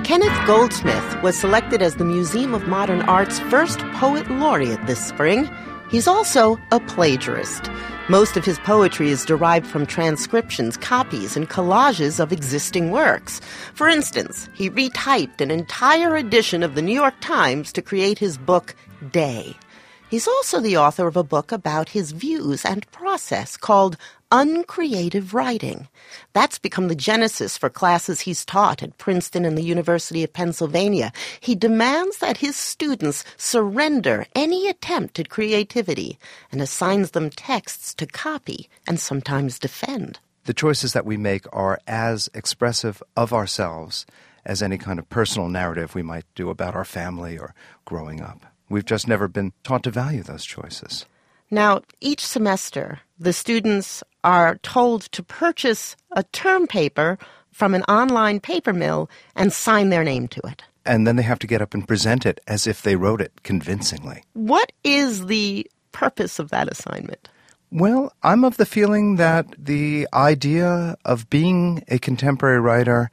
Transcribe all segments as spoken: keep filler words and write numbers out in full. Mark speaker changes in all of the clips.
Speaker 1: Kenneth Goldsmith was selected as the Museum of Modern Art's first poet laureate this spring. He's also a plagiarist. Most of his poetry is derived from transcriptions, copies, and collages of existing works. For instance, he retyped an entire edition of the New York Times to create his book, Day. He's also the author of a book about his views and process called Uncreative Writing. That's become the genesis for classes he's taught at Princeton and the University of Pennsylvania. He demands that his students surrender any attempt at creativity and assigns them texts to copy and sometimes defend.
Speaker 2: The choices that we make are as expressive of ourselves as any kind of personal narrative we might do about our family or growing up. We've just never been taught to value those choices.
Speaker 1: Now, each semester, the students are told to purchase a term paper from an online paper mill and sign their name to it.
Speaker 2: And then they have to get up and present it as if they wrote it convincingly.
Speaker 1: What is the purpose of that assignment?
Speaker 2: Well, I'm of the feeling that the idea of being a contemporary writer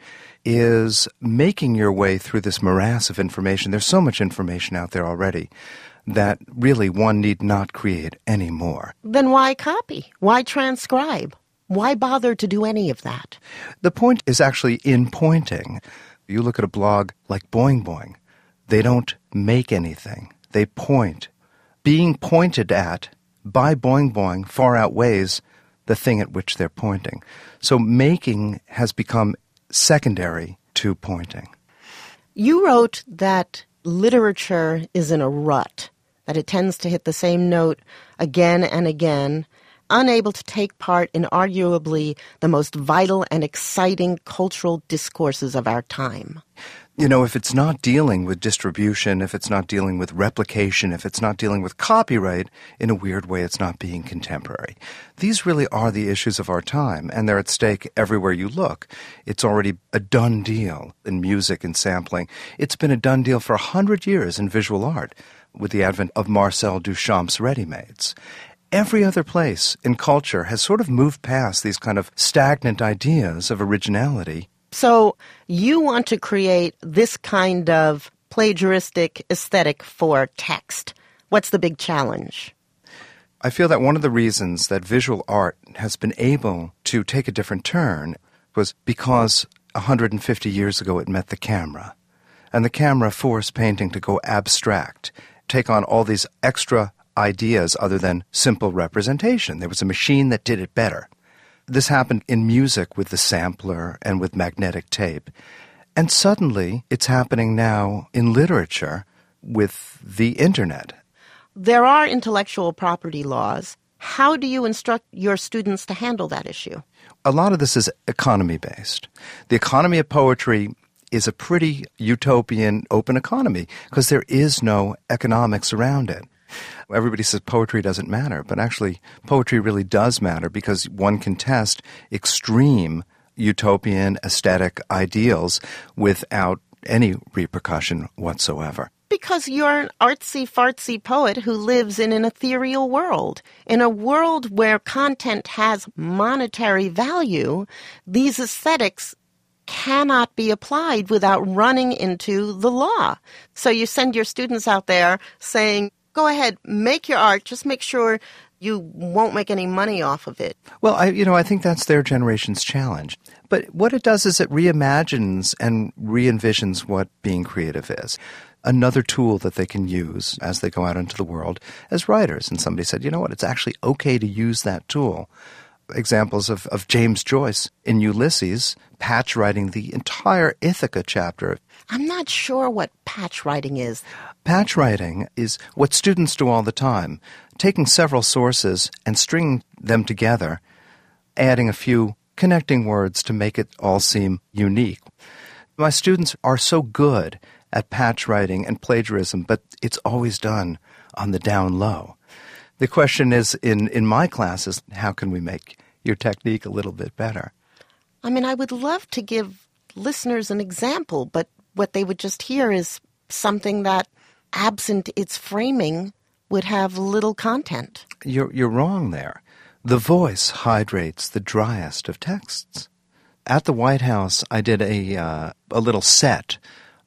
Speaker 2: is making your way through this morass of information. There's so much information out there already that really one need not create any more.
Speaker 1: Then why copy? Why transcribe? Why bother to do any of that?
Speaker 2: The point is actually in pointing. You look at a blog like Boing Boing. They don't make anything. They point. Being pointed at by Boing Boing far outweighs the thing at which they're pointing. So making has become secondary to pointing.
Speaker 1: You wrote that literature is in a rut, that it tends to hit the same note again and again, unable to take part in arguably the most vital and exciting cultural discourses of our time.
Speaker 2: You know, if it's not dealing with distribution, if it's not dealing with replication, if it's not dealing with copyright, in a weird way, it's not being contemporary. These really are the issues of our time, and they're at stake everywhere you look. It's already a done deal in music and sampling. It's been a done deal for a hundred years in visual art with the advent of Marcel Duchamp's ready-mades. Every other place in culture has sort of moved past these kind of stagnant ideas of originality.
Speaker 1: So you want to create this kind of plagiaristic aesthetic for text. What's the big challenge?
Speaker 2: I feel that one of the reasons that visual art has been able to take a different turn was because one hundred fifty years ago it met the camera. And the camera forced painting to go abstract, take on all these extra ideas other than simple representation. There was a machine that did it better. This happened in music with the sampler and with magnetic tape. And suddenly, it's happening now in literature with the Internet.
Speaker 1: There are intellectual property laws. How do you instruct your students to handle that issue?
Speaker 2: A lot of this is economy-based. The economy of poetry is a pretty utopian open economy because there is no economics around it. Everybody says poetry doesn't matter, but actually poetry really does matter because one can test extreme utopian aesthetic ideals without any repercussion whatsoever.
Speaker 1: Because you're an artsy-fartsy poet who lives in an ethereal world. In a world where content has monetary value, these aesthetics cannot be applied without running into the law. So you send your students out there saying, go ahead, make your art, just make sure you won't make any money off of it.
Speaker 2: Well, I, you know, I think that's their generation's challenge. But what it does is it reimagines and re-envisions what being creative is. Another tool that they can use as they go out into the world as writers. And somebody said, you know what, it's actually okay to use that tool. Examples of, of James Joyce in Ulysses, patch writing the entire Ithaca chapter.
Speaker 1: I'm not sure what patch writing is.
Speaker 2: Patch writing is what students do all the time, taking several sources and stringing them together, adding a few connecting words to make it all seem unique. My students are so good at patch writing and plagiarism, but it's always done on the down low. The question is, in, in my classes, how can we make your technique a little bit better?
Speaker 1: I mean, I would love to give listeners an example, but what they would just hear is something that, absent its framing, would have little content.
Speaker 2: You're, you're wrong there. The voice hydrates the driest of texts. At the White House, I did a, uh, a little set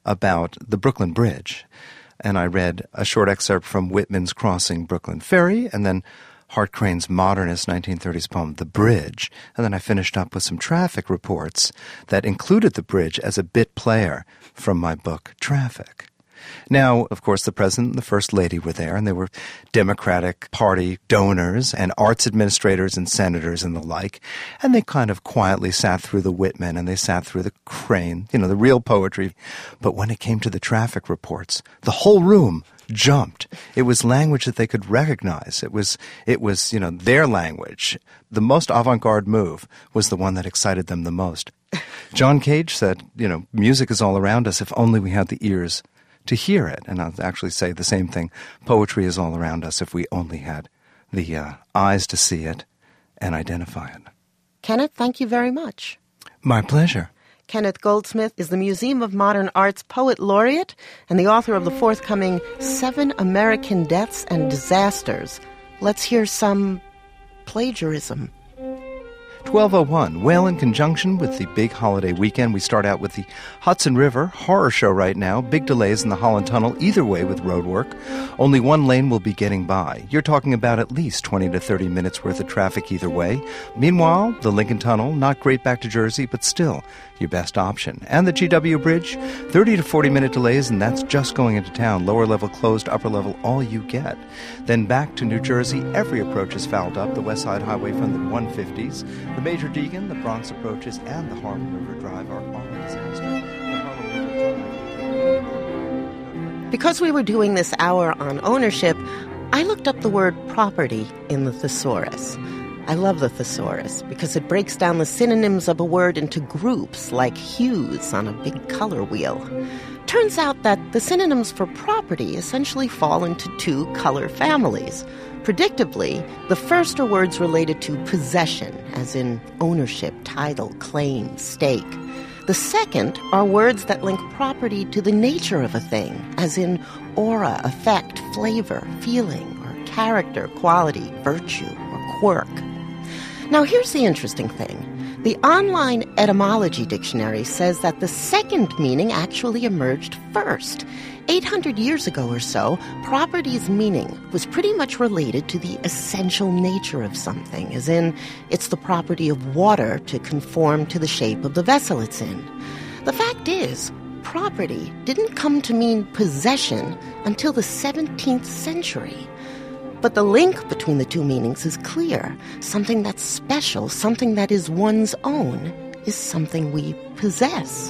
Speaker 2: about the Brooklyn Bridge. And I read a short excerpt from Whitman's Crossing Brooklyn Ferry, and then Hart Crane's modernist nineteen thirties poem, The Bridge. And then I finished up with some traffic reports that included the bridge as a bit player from my book, Traffic. Now, of course, the President and the First Lady were there, and they were Democratic Party donors and arts administrators and senators and the like, and they kind of quietly sat through the Whitman and they sat through the Crane, you know, the real poetry. But when it came to the traffic reports, the whole room jumped. It was language that they could recognize. It was, it was, you know, their language. The most avant-garde move was the one that excited them the most. John Cage said, you know, music is all around us if only we had the ears to hear it. And I'll actually say the same thing. Poetry is all around us if we only had the uh, eyes to see it and identify it.
Speaker 1: Kenneth, thank you very much.
Speaker 2: My pleasure.
Speaker 1: Kenneth Goldsmith is the Museum of Modern Art's Poet Laureate and the author of the forthcoming Seven American Deaths and Disasters. Let's hear some plagiarism.
Speaker 2: twelve oh one. Well, in conjunction with the big holiday weekend, we start out with the Hudson River horror show right now. Big delays in the Holland Tunnel either way with road work. Only one lane will be getting by. You're talking about at least twenty to thirty minutes worth of traffic either way. Meanwhile, the Lincoln Tunnel, not great back to Jersey, but still your best option. And the G W Bridge, thirty to forty minute delays, and that's just going into town. Lower level closed, upper level all you get. Then back to New Jersey, every approach is fouled up. The West Side Highway from the one fifties. The Major Deegan, the Bronx approaches, and the Harlem River Drive are all a disaster. The Harlem River Drive...
Speaker 1: Because we were doing this hour on ownership, I looked up the word property in the thesaurus. I love the thesaurus because it breaks down the synonyms of a word into groups like hues on a big color wheel. Turns out that the synonyms for property essentially fall into two color families. Predictably, the first are words related to possession, as in ownership, title, claim, stake. The second are words that link property to the nature of a thing, as in aura, effect, flavor, feeling, or character, quality, virtue, or quirk. Now, here's the interesting thing. The online etymology dictionary says that the second meaning actually emerged first. eight hundred years ago or so, property's meaning was pretty much related to the essential nature of something, as in, it's the property of water to conform to the shape of the vessel it's in. The fact is, property didn't come to mean possession until the seventeenth century. But the link between the two meanings is clear. Something that's special, something that is one's own, is something we possess.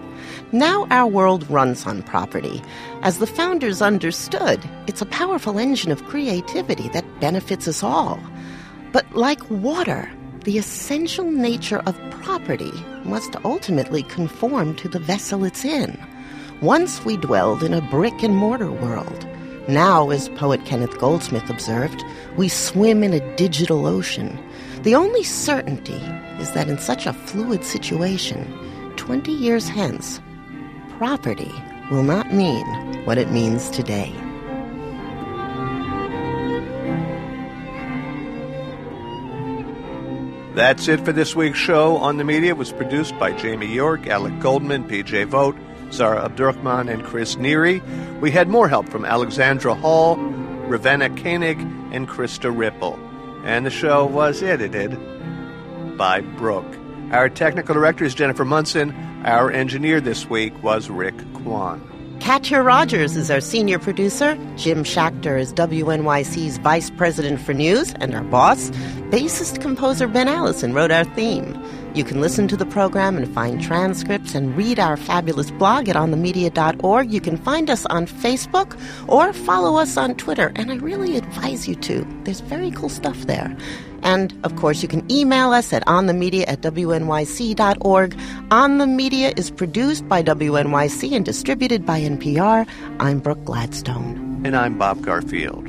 Speaker 1: Now our world runs on property. As the founders understood, it's a powerful engine of creativity that benefits us all. But like water, the essential nature of property must ultimately conform to the vessel it's in. Once we dwelled in a brick-and-mortar world. Now, as poet Kenneth Goldsmith observed, we swim in a digital ocean. The only certainty is that in such a fluid situation, twenty years hence, property will not mean what it means today.
Speaker 3: That's it for this week's show. On the Media was produced by Jamie York, Alec Goldman, P J Vogt, Zara Abdurrahman, and Chris Neary. We had more help from Alexandra Hall, Ravenna Koenig, and Krista Ripple. And the show was edited by Brooke. Our technical director is Jennifer Munson. Our engineer this week was Rick Kwan.
Speaker 1: Katya Rogers is our senior producer. Jim Schachter is W N Y C's vice president for news and our boss. Bassist composer Ben Allison wrote our theme. You can listen to the program and find transcripts and read our fabulous blog at on the media dot org. You can find us on Facebook or follow us on Twitter, and I really advise you to. There's very cool stuff there. And, of course, you can email us at onthemedia at W N Y C dot org. On the Media is produced by W N Y C and distributed by N P R. I'm Brooke Gladstone.
Speaker 3: And I'm Bob Garfield.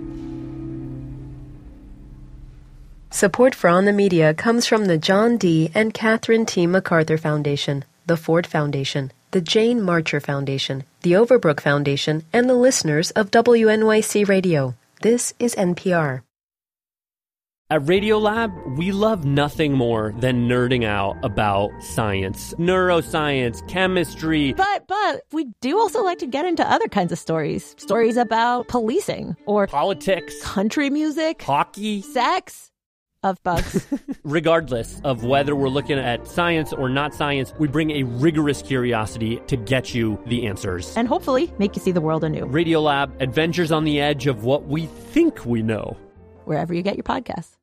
Speaker 4: Support for On the Media comes from the John D. and Catherine T. MacArthur Foundation, the Ford Foundation, the Jane Marcher Foundation, the Overbrook Foundation, and the listeners of W N Y C Radio. This is N P R.
Speaker 5: At Radiolab, we love nothing more than nerding out about science, neuroscience, chemistry.
Speaker 6: But, but, we do also like to get into other kinds of stories. Stories about policing or
Speaker 5: politics,
Speaker 6: country music,
Speaker 5: hockey,
Speaker 6: sex, of bugs.
Speaker 5: Regardless of whether we're looking at science or not science, we bring a rigorous curiosity to get you the answers.
Speaker 6: And hopefully make you see the world anew.
Speaker 5: Radiolab, adventures on the edge of what we think we know.
Speaker 6: Wherever you get your podcasts.